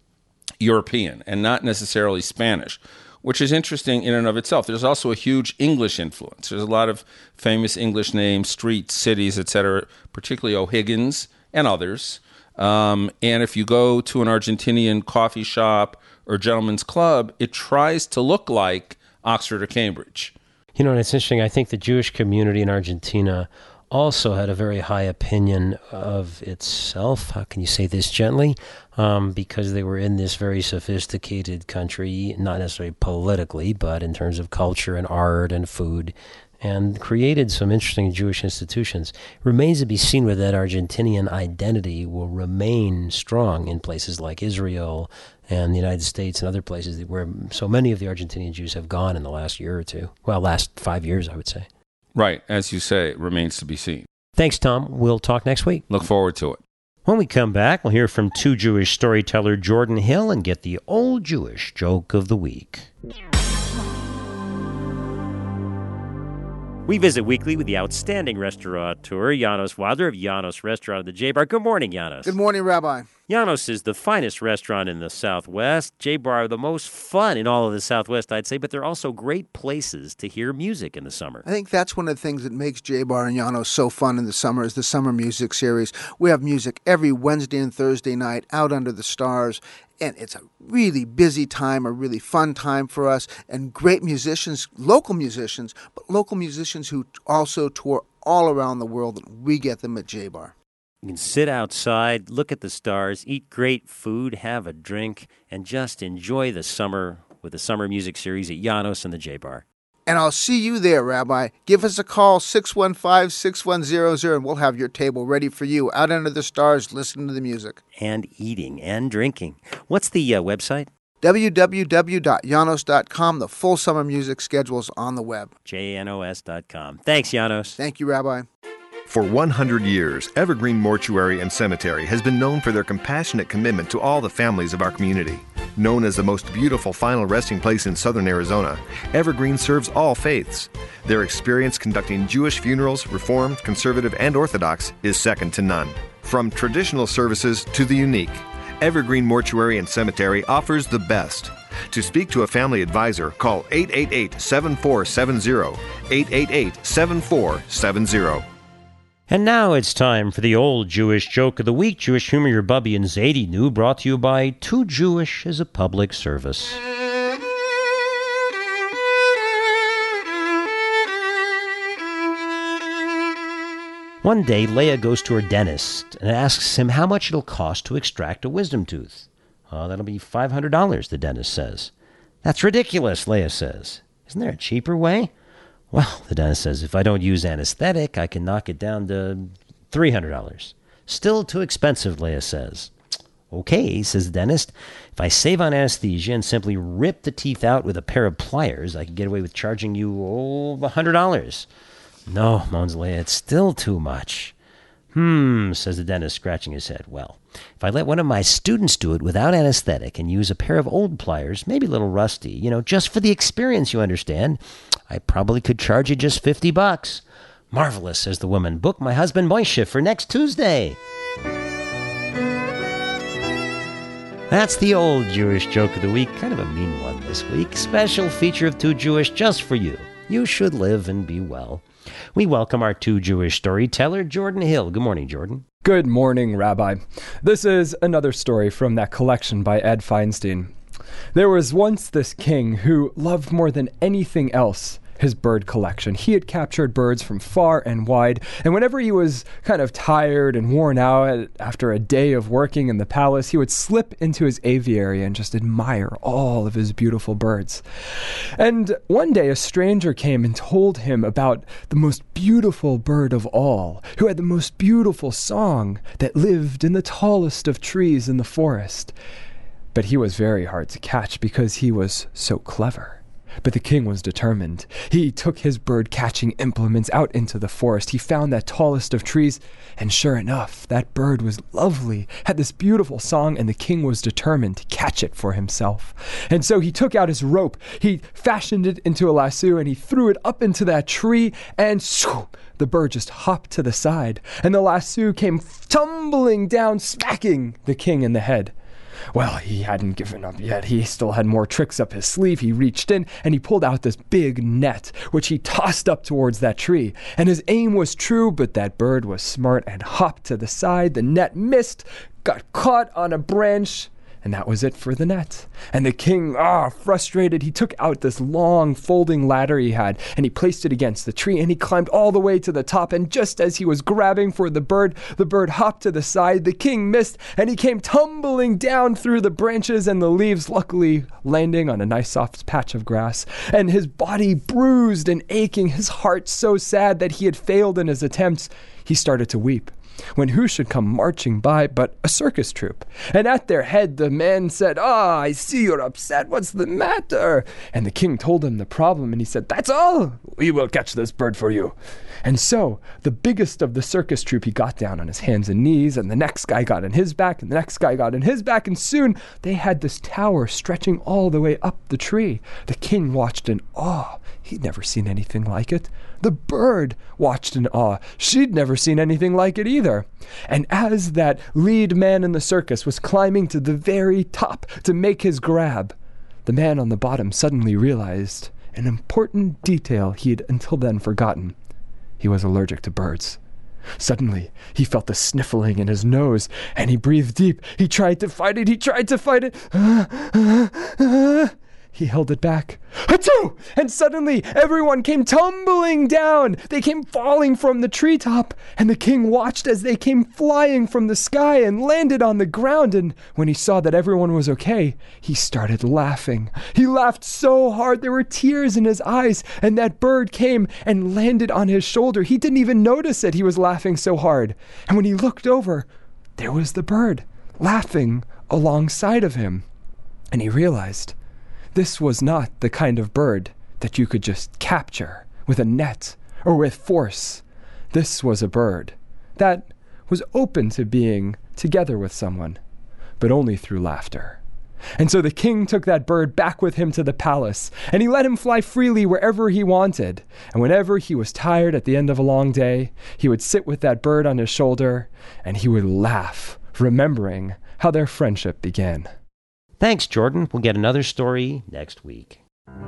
[SPEAKER 8] European and not necessarily Spanish, which is interesting in and of itself. There's also a huge English influence. There's a lot of famous English names, streets, cities, et cetera, particularly O'Higgins and others. Um, and if you go to an Argentinian coffee shop or gentleman's club, it tries to look like Oxford or Cambridge.
[SPEAKER 4] You know, and it's interesting. I think the Jewish community in Argentina also had a very high opinion of itself. How can you say this gently? Um, because they were in this very sophisticated country, not necessarily politically, but in terms of culture and art and food, and created some interesting Jewish institutions. It remains to be seen whether that Argentinian identity will remain strong in places like Israel and the United States and other places where so many of the Argentinian Jews have gone in the last year or two. Well, last five years, I would say.
[SPEAKER 8] Right. As you say, it remains to be seen.
[SPEAKER 4] Thanks, Tom. We'll talk next week.
[SPEAKER 8] Look forward to it.
[SPEAKER 4] When we come back, we'll hear from Two Jewish storyteller Jordan Hill and get the old Jewish joke of the week. We visit weekly with the outstanding restaurateur, Janos Wadler of Janos Restaurant of the J-Bar. Good morning, Janos.
[SPEAKER 9] Good morning, Rabbi.
[SPEAKER 4] Janos is the finest restaurant in the Southwest. J-Bar, the most fun in all of the Southwest, I'd say, but they're also great places to hear music in the summer.
[SPEAKER 9] I think that's one of the things that makes J-Bar and Janos so fun in the summer is the summer music series. We have music every Wednesday and Thursday night out under the stars, and it's a really busy time, a really fun time for us, and great musicians, local musicians, but local musicians who also tour all around the world, and we get them at J-Bar.
[SPEAKER 4] You can sit outside, look at the stars, eat great food, have a drink, and just enjoy the summer with the Summer Music Series at Janos and the J-Bar.
[SPEAKER 9] And I'll see you there, Rabbi. Give us a call, six one five, six one zero zero, and we'll have your table ready for you out under the stars listening to the music.
[SPEAKER 4] And eating and drinking. What's the uh, website?
[SPEAKER 9] w w w dot janos dot com. The full summer music schedule's on the web.
[SPEAKER 4] J A N O S dot com. Thanks, Janos.
[SPEAKER 9] Thank you, Rabbi.
[SPEAKER 1] For one hundred years, Evergreen Mortuary and Cemetery has been known for their compassionate commitment to all the families of our community. Known as the most beautiful final resting place in southern Arizona, Evergreen serves all faiths. Their experience conducting Jewish funerals, Reformed, Conservative, and Orthodox is second to none. From traditional services to the unique, Evergreen Mortuary and Cemetery offers the best. To speak to a family advisor, call eight eight eight, seven four seven zero, eight eight eight, seven four seven zero.
[SPEAKER 4] And now it's time for the old Jewish joke of the week. Jewish humor your Bubby and Zadie knew, brought to you by Too Jewish as a Public Service. One day, Leah goes to her dentist and asks him how much it'll cost to extract a wisdom tooth. Oh, that'll be five hundred dollars, the dentist says. That's ridiculous, Leah says. Isn't there a cheaper way? Well, the dentist says, if I don't use anesthetic, I can knock it down to three hundred dollars. Still too expensive, Leah says. Okay, says the dentist. If I save on anesthesia and simply rip the teeth out with a pair of pliers, I can get away with charging you, oh, one hundred dollars. No, moans Leah, it's still too much. Hmm, says the dentist, scratching his head. Well, if I let one of my students do it without anesthetic and use a pair of old pliers, maybe a little rusty, you know, just for the experience, you understand, I probably could charge you just fifty bucks. Marvelous, says the woman. Book my husband Moishe for next Tuesday. That's the old Jewish joke of the week. Kind of a mean one this week. Special feature of Too Jewish just for you. You should live and be well. We welcome our Too Jewish storyteller, Jordan Hill. Good morning, Jordan.
[SPEAKER 10] Good morning, Rabbi. This is another story from that collection by Ed Feinstein. There was once this king who loved more than anything else his bird collection. He had captured birds from far and wide, and whenever he was kind of tired and worn out after a day of working in the palace, he would slip into his aviary and just admire all of his beautiful birds. And one day a stranger came and told him about the most beautiful bird of all, who had the most beautiful song, that lived in the tallest of trees in the forest. But he was very hard to catch because he was so clever. But the king was determined. He took his bird-catching implements out into the forest. He found that tallest of trees, and sure enough, that bird was lovely, had this beautiful song, and the king was determined to catch it for himself. And so he took out his rope, he fashioned it into a lasso, and he threw it up into that tree, and shoo, the bird just hopped to the side, and the lasso came tumbling down, smacking the king in the head. Well, he hadn't given up yet. He still had more tricks up his sleeve. He reached in and he pulled out this big net, which he tossed up towards that tree. And his aim was true, but that bird was smart and hopped to the side. The net missed, got caught on a branch, and that was it for the net. And the king, ah, frustrated, he took out this long folding ladder he had, and he placed it against the tree, and he climbed all the way to the top, and just as he was grabbing for the bird, the bird hopped to the side, the king missed, and he came tumbling down through the branches and the leaves, luckily landing on a nice soft patch of grass, and his body bruised and aching, his heart so sad that he had failed in his attempts, he started to weep. When who should come marching by but a circus troupe? And at their head the man said, "Ah, I see you're upset. What's the matter?" And the king told him the problem, and he said, "That's all. We will catch this bird for you." And so the biggest of the circus troupe, he got down on his hands and knees, and the next guy got on his back, and the next guy got on his back, and soon they had this tower stretching all the way up the tree. The king watched in awe. He'd never seen anything like it. The bird watched in awe. She'd never seen anything like it either. And as that lead man in the circus was climbing to the very top to make his grab, the man on the bottom suddenly realized an important detail he'd until then forgotten. He was allergic to birds. Suddenly, he felt the sniffling in his nose, and he breathed deep. He tried to fight it. He tried to fight it. Uh, uh, uh. He held it back. Achoo! And suddenly everyone came tumbling down. They came falling from the treetop, and the king watched as they came flying from the sky and landed on the ground. And when he saw that everyone was okay, he started laughing. He laughed so hard there were tears in his eyes, and that bird came and landed on his shoulder. He didn't even notice that he was laughing so hard. And when he looked over, there was the bird laughing alongside of him. And he realized this was not the kind of bird that you could just capture with a net or with force. This was a bird that was open to being together with someone, but only through laughter. And so the king took that bird back with him to the palace, and he let him fly freely wherever he wanted. And whenever he was tired at the end of a long day, he would sit with that bird on his shoulder, and he would laugh, remembering how their friendship began.
[SPEAKER 4] Thanks, Jordan. We'll get another story next week.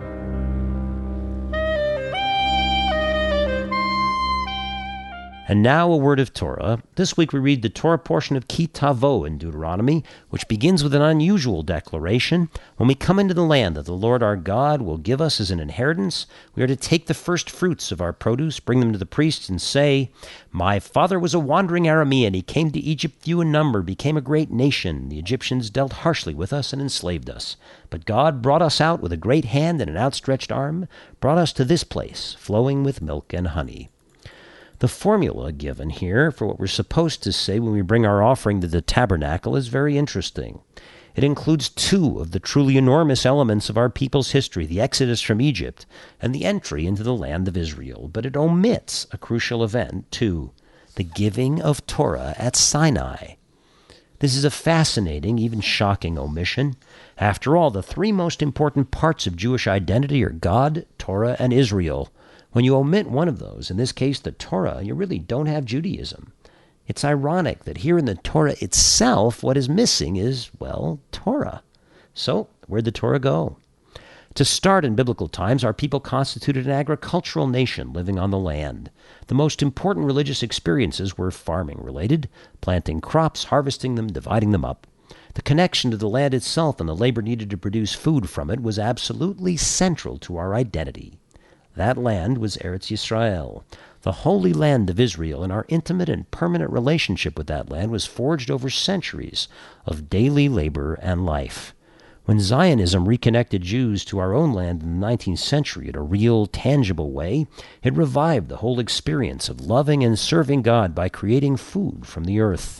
[SPEAKER 4] And now a word of Torah. This week we read the Torah portion of Ki Tavo in Deuteronomy, which begins with an unusual declaration. When we come into the land that the Lord our God will give us as an inheritance, we are to take the first fruits of our produce, bring them to the priests, and say, "My father was a wandering Aramean. He came to Egypt few in number, became a great nation. The Egyptians dealt harshly with us and enslaved us. But God brought us out with a great hand and an outstretched arm, brought us to this place, flowing with milk and honey." The formula given here for what we're supposed to say when we bring our offering to the tabernacle is very interesting. It includes two of the truly enormous elements of our people's history, the exodus from Egypt and the entry into the land of Israel, but it omits a crucial event, too, the giving of Torah at Sinai. This is a fascinating, even shocking omission. After all, the three most important parts of Jewish identity are God, Torah, and Israel. When you omit one of those, in this case the Torah, you really don't have Judaism. It's ironic that here in the Torah itself, what is missing is, well, Torah. So, where'd the Torah go? To start, in biblical times, our people constituted an agricultural nation living on the land. The most important religious experiences were farming-related, planting crops, harvesting them, dividing them up. The connection to the land itself and the labor needed to produce food from it was absolutely central to our identity. That land was Eretz Yisrael, the holy land of Israel, and our intimate and permanent relationship with that land was forged over centuries of daily labor and life. When Zionism reconnected Jews to our own land in the nineteenth century in a real, tangible way, it revived the whole experience of loving and serving God by creating food from the earth.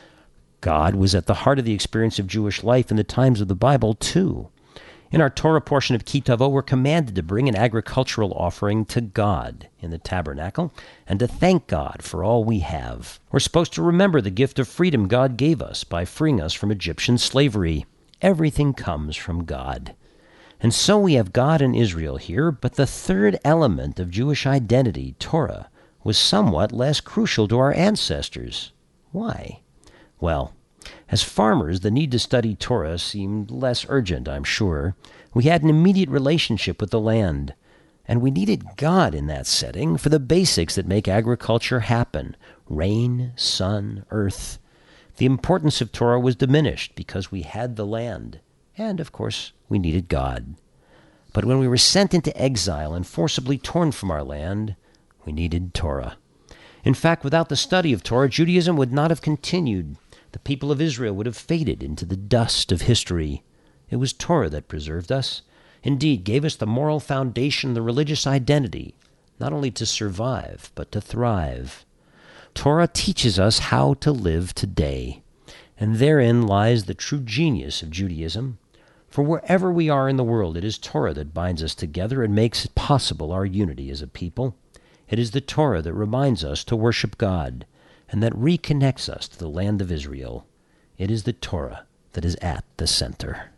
[SPEAKER 4] God was at the heart of the experience of Jewish life in the times of the Bible, too. In our Torah portion of Ki Tavo, we're commanded to bring an agricultural offering to God in the tabernacle and to thank God for all we have. We're supposed to remember the gift of freedom God gave us by freeing us from Egyptian slavery. Everything comes from God. And so we have God and Israel here, but the third element of Jewish identity, Torah, was somewhat less crucial to our ancestors. Why? Well, as farmers, the need to study Torah seemed less urgent, I'm sure. We had an immediate relationship with the land, and we needed God in that setting for the basics that make agriculture happen: rain, sun, earth. The importance of Torah was diminished because we had the land, and, of course, we needed God. But when we were sent into exile and forcibly torn from our land, we needed Torah. In fact, without the study of Torah, Judaism would not have continued. The people of Israel would have faded into the dust of history. It was Torah that preserved us, indeed gave us the moral foundation, the religious identity, not only to survive, but to thrive. Torah teaches us how to live today, and therein lies the true genius of Judaism. For wherever we are in the world, it is Torah that binds us together and makes possible our unity as a people. It is the Torah that reminds us to worship God, and that reconnects us to the land of Israel. It is the Torah that is at the center.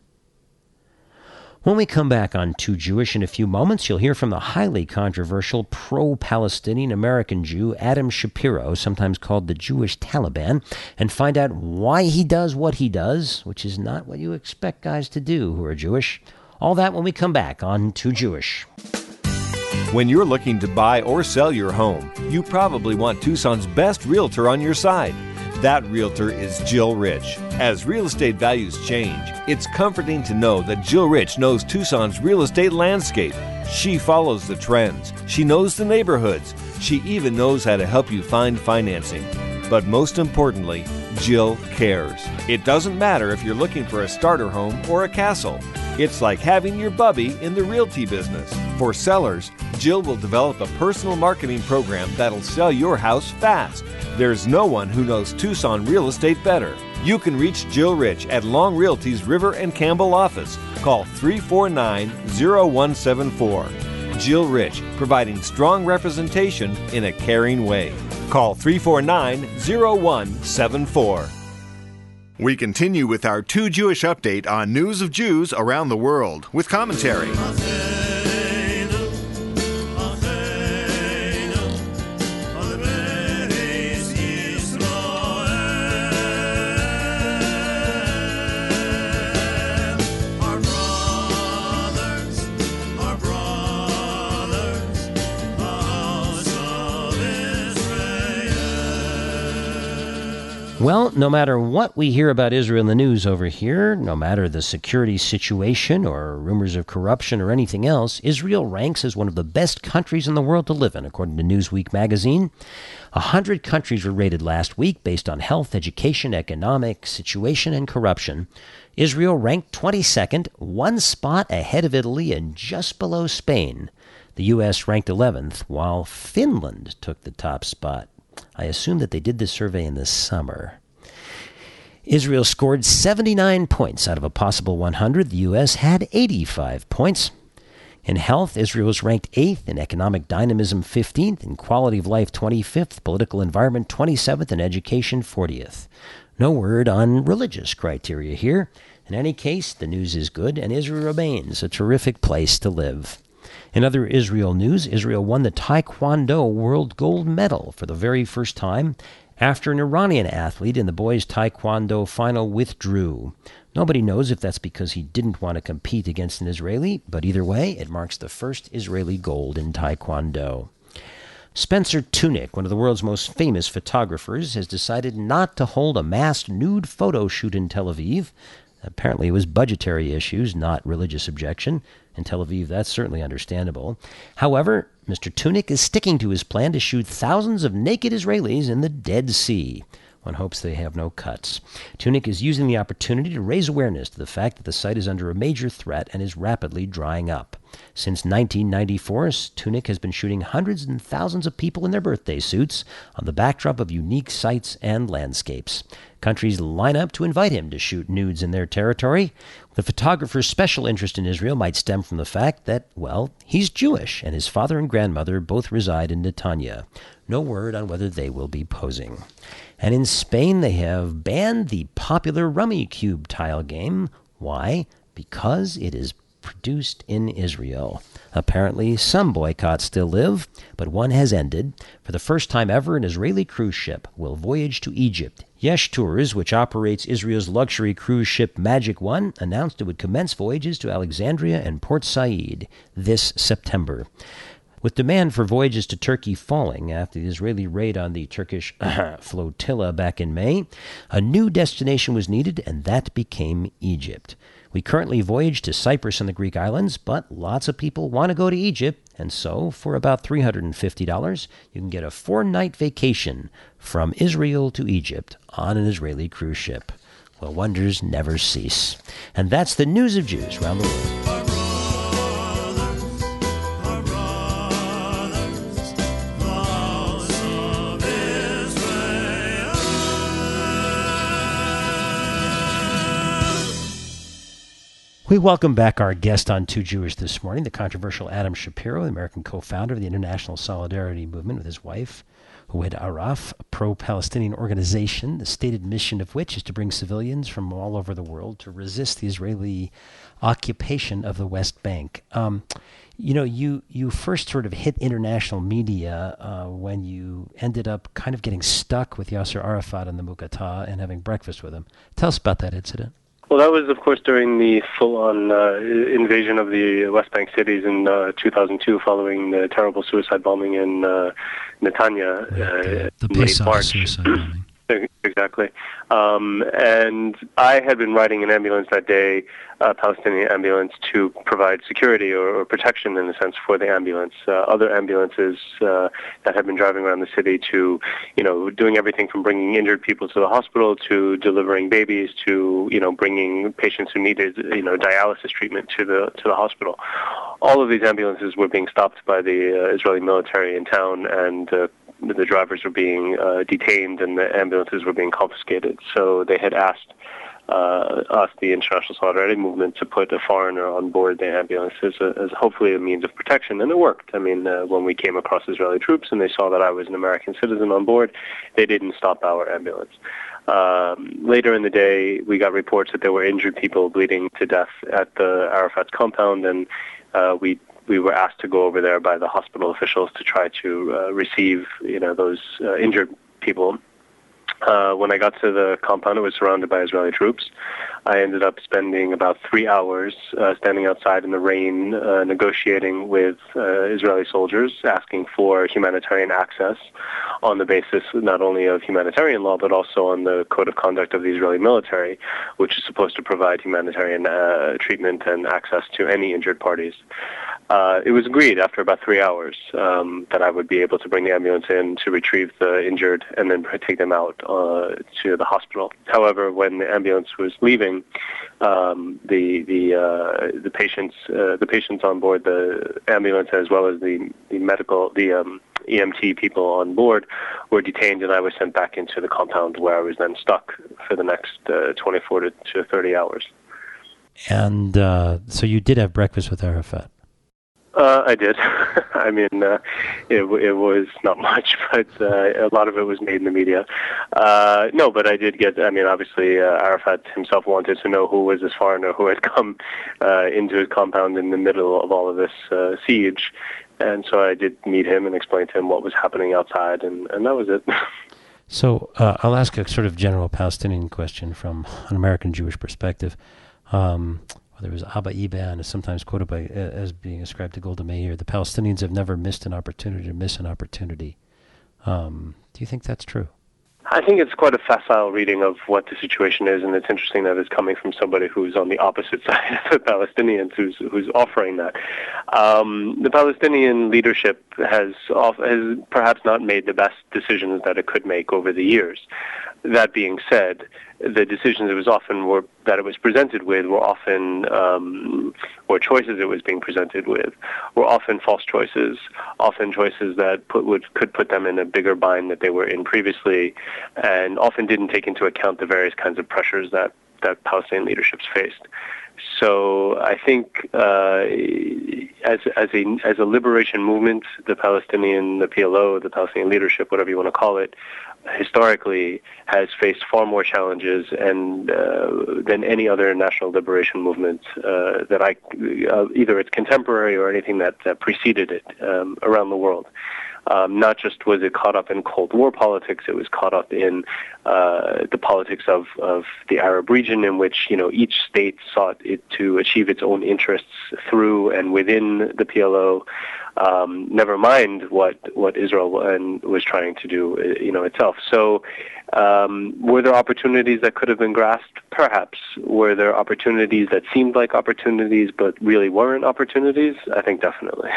[SPEAKER 4] When we come back on Too Jewish in a few moments, you'll hear from the highly controversial pro-Palestinian American Jew Adam Shapiro, sometimes called the Jewish Taliban, and find out why he does what he does, which is not what you expect guys to do who are Jewish. All that when we come back on Too Jewish.
[SPEAKER 1] When you're looking to buy or sell your home, you probably want Tucson's best realtor on your side. That realtor is Jill Rich. As real estate values change, it's comforting to know that Jill Rich knows Tucson's real estate landscape. She follows the trends. She knows the neighborhoods. She even knows how to help you find financing. But most importantly, Jill cares. It doesn't matter if you're looking for a starter home or a castle. It's like having your bubby in the realty business. For sellers, Jill will develop a personal marketing program that'll sell your house fast. There's no one who knows Tucson real estate better. You can reach Jill Rich at Long Realty's River and Campbell office. Call three four nine, zero one seven four. Jill Rich, providing strong representation in a caring way. Call three four nine, zero one seven four. We continue with our Two Jewish update on news of Jews around the world with commentary.
[SPEAKER 4] Well, no matter what we hear about Israel in the news over here, no matter the security situation or rumors of corruption or anything else, Israel ranks as one of the best countries in the world to live in, according to Newsweek magazine. A hundred countries were rated last week based on health, education, economic situation, and corruption. Israel ranked twenty-second, one spot ahead of Italy and just below Spain. The U S ranked eleventh, while Finland took the top spot. I assume that they did this survey in the summer. Israel scored seventy-nine points out of a possible one hundred. The U S had eighty-five points. In health, Israel was ranked eighth, in economic dynamism fifteenth, in quality of life twenty-fifth, political environment twenty-seventh, and education fortieth. No word on religious criteria here. In any case, the news is good, and Israel remains a terrific place to live. In other Israel news, Israel won the Taekwondo World Gold Medal for the very first time after an Iranian athlete in the boys' Taekwondo final withdrew. Nobody knows if that's because he didn't want to compete against an Israeli, but either way, it marks the first Israeli gold in Taekwondo. Spencer Tunick, one of the world's most famous photographers, has decided not to hold a masked nude photo shoot in Tel Aviv. Apparently it was budgetary issues, not religious objection. In Tel Aviv, that's certainly understandable. However, Mister Tunick is sticking to his plan to shoot thousands of naked Israelis in the Dead Sea. One hopes they have no cuts. Tunick is using the opportunity to raise awareness to the fact that the site is under a major threat and is rapidly drying up. Since nineteen ninety-four, Tunick has been shooting hundreds and thousands of people in their birthday suits on the backdrop of unique sights and landscapes. Countries line up to invite him to shoot nudes in their territory. The photographer's special interest in Israel might stem from the fact that, well, he's Jewish, and his father and grandmother both reside in Netanya. No word on whether they will be posing. And in Spain, they have banned the popular Rummy Cube tile game. Why? Because it is produced in Israel. Apparently, some boycotts still live, but one has ended. For the first time ever, an Israeli cruise ship will voyage to Egypt. Yesh Tours, which operates Israel's luxury cruise ship Magic One, announced it would commence voyages to Alexandria and Port Said this September. With demand for voyages to Turkey falling after the Israeli raid on the Turkish flotilla back in May, a new destination was needed, and that became Egypt. We currently voyage to Cyprus and the Greek islands, but lots of people want to go to Egypt, and so for about three hundred fifty dollars, you can get a four-night vacation from Israel to Egypt on an Israeli cruise ship. Well, wonders never cease. And that's the news of Jews around the world. We welcome back our guest on Two Jewish this morning, the controversial Adam Shapiro, the American co-founder of the International Solidarity Movement with his wife, Hued Araf, a pro-Palestinian organization, the stated mission of which is to bring civilians from all over the world to resist the Israeli occupation of the West Bank. Um, you know, you, you first sort of hit international media uh, when you ended up kind of getting stuck with Yasser Arafat in the Muqata and having breakfast with him. Tell us about that incident.
[SPEAKER 6] Well, that was, of course, during the full-on uh, invasion of the West Bank cities in uh, two thousand two, following the terrible suicide bombing in uh, Netanya.
[SPEAKER 11] Right,
[SPEAKER 6] uh,
[SPEAKER 11] the the
[SPEAKER 6] late
[SPEAKER 11] Pesach
[SPEAKER 6] March.
[SPEAKER 11] suicide bombing.
[SPEAKER 6] Exactly. exactly. Um, and I had been riding an ambulance that day, a Palestinian ambulance, to provide security or, or protection, in a sense, for the ambulance. Uh, other ambulances uh, that had been driving around the city to, you know, doing everything from bringing injured people to the hospital to delivering babies to, you know, bringing patients who needed, you know, dialysis treatment to the to the hospital. All of these ambulances were being stopped by the uh, Israeli military in town, and uh, the drivers were being uh, detained and the ambulances were being confiscated. So they had asked uh, us, the International Solidarity Movement, to put a foreigner on board the ambulance as, a, as hopefully a means of protection, and it worked. I mean, uh, when we came across Israeli troops and they saw that I was an American citizen on board, they didn't stop our ambulance. Um, later in the day, we got reports that there were injured people bleeding to death at the Arafat's compound, and uh, we we were asked to go over there by the hospital officials to try to uh, receive, you know, those uh, injured people. Uh, when I got to the compound, it was surrounded by Israeli troops. I ended up spending about three hours uh, standing outside in the rain, uh, negotiating with uh, Israeli soldiers, asking for humanitarian access on the basis not only of humanitarian law, but also on the code of conduct of the Israeli military, which is supposed to provide humanitarian uh, treatment and access to any injured parties. Uh, it was agreed after about three hours um, that I would be able to bring the ambulance in to retrieve the injured and then take them out uh, to the hospital. However, when the ambulance was leaving, um, the the uh, the patients uh, the patients on board the ambulance, as well as the the medical the um, E M T people on board, were detained, and I was sent back into the compound, where I was then stuck for the next uh, twenty-four to thirty hours.
[SPEAKER 4] And uh, so you did have breakfast with Arafat.
[SPEAKER 6] Uh, I did. I mean, uh, it, it was not much, but uh, a lot of it was made in the media. Uh, no, but I did get, I mean, obviously, uh, Arafat himself wanted to know who was this foreigner who had come uh, into his compound in the middle of all of this uh, siege. And so I did meet him and explain to him what was happening outside, and, and that was it.
[SPEAKER 4] So uh, I'll ask a sort of general Palestinian question from an American Jewish perspective. Um, There was Abba Eban, is sometimes quoted by uh, as being ascribed to Golda Meir. The Palestinians have never missed an opportunity to miss an opportunity. Um, do you think that's true?
[SPEAKER 6] I think it's quite a facile reading of what the situation is, and it's interesting that it's coming from somebody who's on the opposite side of the Palestinians, who's who's offering that. Um, the Palestinian leadership has off, has perhaps not made the best decisions that it could make over the years. That being said, the decisions it was often were that it was presented with were often, um, or choices it was being presented with, were often false choices, often choices that put would could put them in a bigger bind that they were in previously, and often didn't take into account the various kinds of pressures that that Palestinian leaderships faced. So I think uh, as as a as a liberation movement, the Palestinian, the P L O, the Palestinian leadership, whatever you want to call it, historically has faced far more challenges and uh, than any other national liberation movement uh, that I uh, either it's contemporary or anything that, that preceded it um, around the world. Um, not just was it caught up in Cold War politics, it was caught up in uh, the politics of, of the Arab region, in which, you know, each state sought it to achieve its own interests through and within the P L O. Um, never mind what what Israel and was trying to do, you know, itself. So, um, were there opportunities that could have been grasped? Perhaps. Were there opportunities that seemed like opportunities but really weren't opportunities? I think definitely.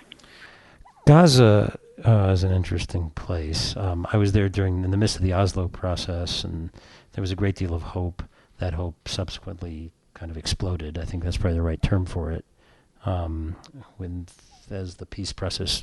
[SPEAKER 4] Gaza uh, is an interesting place. Um, I was there during in the midst of the Oslo process, and there was a great deal of hope. That hope subsequently kind of exploded. I think that's probably the right term for it. Um, when as the peace process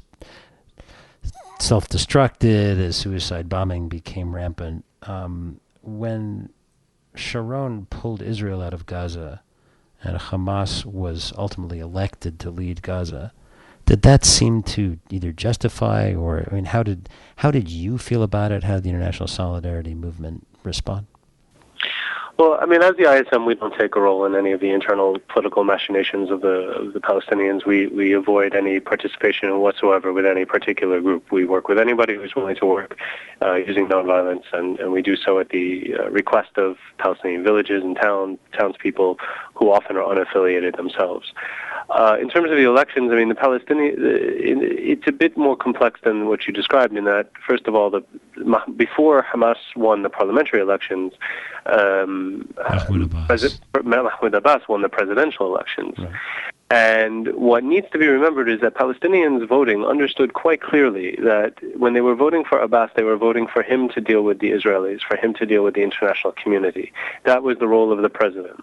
[SPEAKER 4] self-destructed, as suicide bombing became rampant, um, when Sharon pulled Israel out of Gaza and Hamas was ultimately elected to lead Gaza, did that seem to either justify or, I mean, how did how did you feel about it? How did the International Solidarity Movement respond?
[SPEAKER 6] Well, I mean, as the I S M, we don't take a role in any of the internal political machinations of the of the Palestinians. We we avoid any participation whatsoever with any particular group. We work with anybody who's willing to work uh, using nonviolence, and, and we do so at the uh, request of Palestinian villages and town townspeople who often are unaffiliated themselves. Uh, in terms of the elections, I mean, the Palestinian, it's a bit more complex than what you described in that, first of all, the before Hamas won the parliamentary elections, um,
[SPEAKER 4] Mahmoud Abbas.
[SPEAKER 6] President, Mahmoud Abbas won the presidential elections.
[SPEAKER 4] Right.
[SPEAKER 6] And what needs to be remembered is that Palestinians voting understood quite clearly that when they were voting for Abbas, they were voting for him to deal with the Israelis, for him to deal with the international community. That was the role of the president.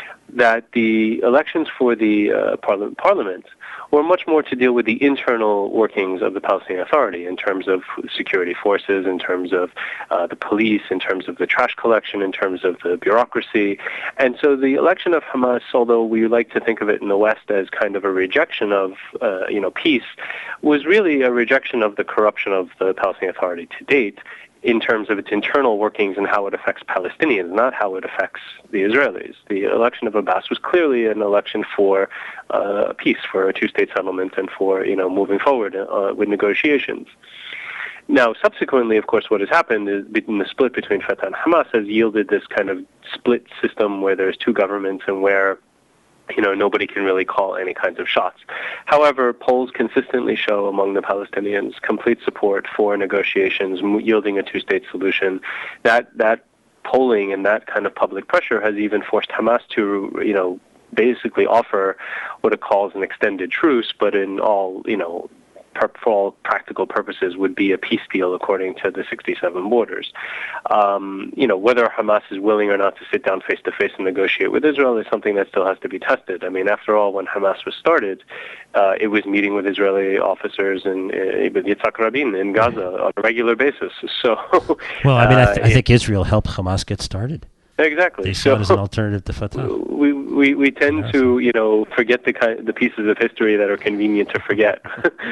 [SPEAKER 6] That the elections for the uh, parliament, parliament were much more to deal with the internal workings of the Palestinian Authority in terms of security forces, in terms of uh, the police, in terms of the trash collection, in terms of the bureaucracy. And so the election of Hamas, although we like to think of it in the West as kind of a rejection of, uh, you know, peace, was really a rejection of the corruption of the Palestinian Authority to date, in terms of its internal workings and how it affects Palestinians, not how it affects the Israelis. The election of Abbas was clearly an election for uh, peace, for a two-state settlement, and for, you know, moving forward uh, with negotiations. Now, subsequently, of course, what has happened is in the split between Fatah and Hamas has yielded this kind of split system where there's two governments and where, you know, nobody can really call any kinds of shots. However, polls consistently show among the Palestinians complete support for negotiations yielding a two-state solution. That that polling and that kind of public pressure has even forced Hamas to, you know, basically offer what it calls an extended truce, but in all, you know, for all practical purposes would be a peace deal according to the sixty-seven borders. Um, you know, whether Hamas is willing or not to sit down face-to-face and negotiate with Israel is something that still has to be tested. I mean, after all, when Hamas was started, uh, it was meeting with Israeli officers and uh, with Yitzhak Rabin in Gaza on a regular basis. So,
[SPEAKER 4] well, I mean, I, th-
[SPEAKER 6] uh,
[SPEAKER 4] I think Israel helped Hamas get started.
[SPEAKER 6] Exactly.
[SPEAKER 4] They saw
[SPEAKER 6] so,
[SPEAKER 4] it as an alternative to Fatah.
[SPEAKER 6] We we, we tend to, you know, forget the kind, the pieces of history that are convenient to forget.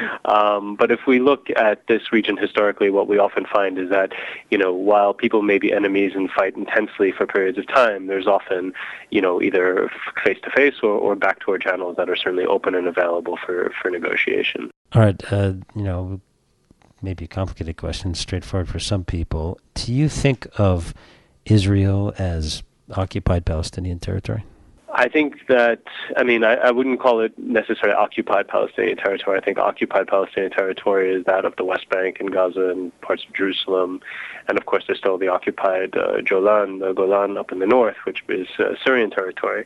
[SPEAKER 6] um, but if we look at this region historically, what we often find is that, you know, while people may be enemies and fight intensely for periods of time, there's often, you know, either face-to-face or, or backdoor channels that are certainly open and available for, for negotiation.
[SPEAKER 4] All right. Uh, you know, maybe a complicated question, straightforward for some people. Do you think of Israel as occupied Palestinian territory?
[SPEAKER 6] I think that, I mean, I, I wouldn't call it necessarily occupied Palestinian territory. I think occupied Palestinian territory is that of the West Bank and Gaza and parts of Jerusalem. And, of course, there's still the occupied uh, Golan, the Golan up in the north, which is uh, Syrian territory.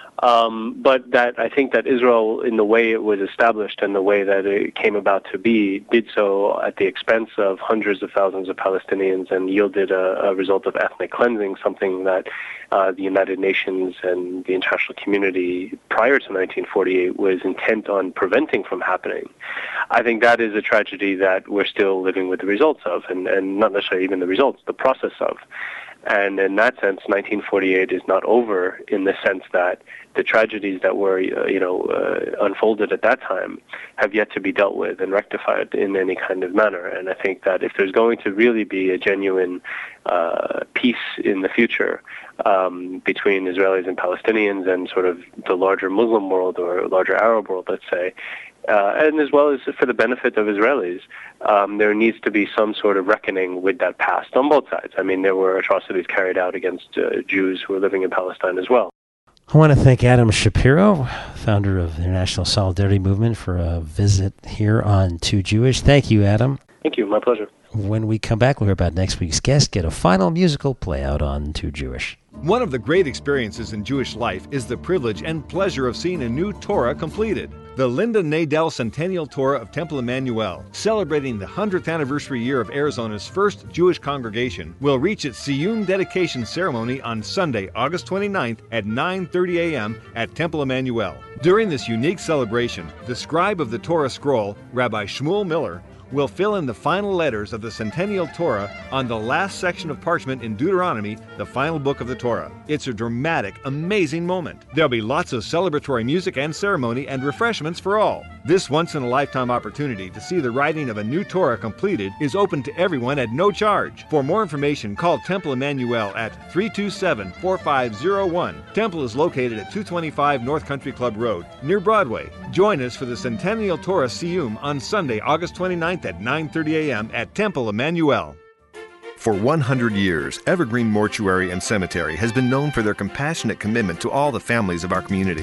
[SPEAKER 6] Um, but that I think that Israel, in the way it was established and the way that it came about to be, did so at the expense of hundreds of thousands of Palestinians and yielded a, a result of ethnic cleansing, something that uh, the United Nations and the international community prior to nineteen forty-eight was intent on preventing from happening. I think that is a tragedy that we're still living with the results of, and, and not necessarily even the results, the process of. And in that sense, nineteen forty-eight is not over in the sense that the tragedies that were, uh, you know, uh, unfolded at that time have yet to be dealt with and rectified in any kind of manner. And I think that if there's going to really be a genuine uh, peace in the future um, between Israelis and Palestinians and sort of the larger Muslim world or larger Arab world, let's say, Uh, and as well as for the benefit of Israelis, um, there needs to be some sort of reckoning with that past on both sides. I mean, there were atrocities carried out against uh, Jews who were living in Palestine as well.
[SPEAKER 4] I want to thank Adam Shapiro, founder of the International Solidarity Movement, for a visit here on Too Jewish. Thank you, Adam.
[SPEAKER 6] Thank you. My pleasure.
[SPEAKER 4] When we come back, we'll hear about next week's guest, get a final musical play out on Too Jewish.
[SPEAKER 1] One of the great experiences in Jewish life is the privilege and pleasure of seeing a new Torah completed. The Linda Nadel Centennial Torah of Temple Emmanuel, celebrating the hundredth anniversary year of Arizona's first Jewish congregation, will reach its Siyum dedication ceremony on Sunday, August twenty-ninth at nine thirty a.m. at Temple Emmanuel. During this unique celebration, the scribe of the Torah scroll, Rabbi Shmuel Miller, will fill in the final letters of the Centennial Torah on the last section of parchment in Deuteronomy, the final book of the Torah. It's a dramatic, amazing moment. There'll be lots of celebratory music and ceremony and refreshments for all. This once-in-a-lifetime opportunity to see the writing of a new Torah completed is open to everyone at no charge. For more information, call Temple Emmanuel at three two seven, four five zero one. Temple is located at two twenty-five North Country Club Road, near Broadway. Join us for the Centennial Torah Siyum on Sunday, August twenty-ninth at nine thirty a.m. at Temple Emmanuel.
[SPEAKER 11] For one hundred years, Evergreen Mortuary and Cemetery has been known for their compassionate commitment to all the families of our community.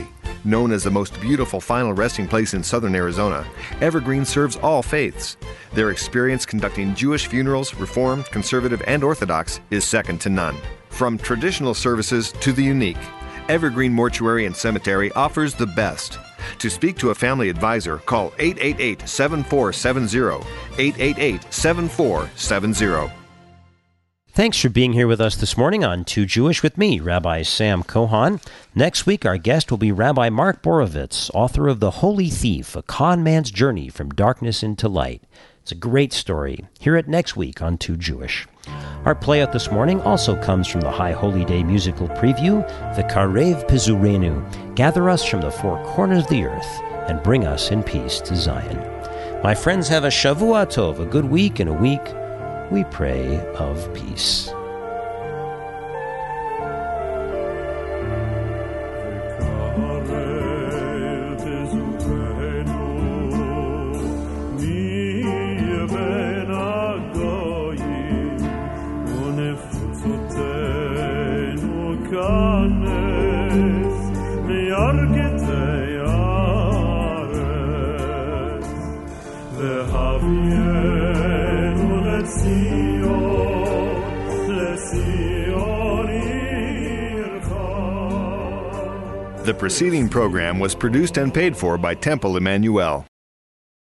[SPEAKER 11] Known as the most beautiful final resting place in southern Arizona, Evergreen serves all faiths. Their experience conducting Jewish funerals, Reformed, Conservative, and Orthodox, is second to none. From traditional services to the unique, Evergreen Mortuary and Cemetery offers the best. To speak to a family advisor, call eight eight eight, seven four seven zero, eight eight eight, seven four seven zero.
[SPEAKER 4] Thanks for being here with us this morning on Too Jewish with me, Rabbi Sam Kohan. Next week, our guest will be Rabbi Mark Borovitz, author of The Holy Thief, A Con Man's Journey from Darkness into Light. It's a great story. Hear it next week on Too Jewish. Our playout this morning also comes from the High Holy Day musical preview, The Karev Pizurenu, Gather Us from the Four Corners of the Earth and Bring Us in Peace to Zion. My friends, have a Shavua Tov, a good week, and a week we pray of peace.
[SPEAKER 11] The preceding program was produced and paid for by Temple Emmanuel.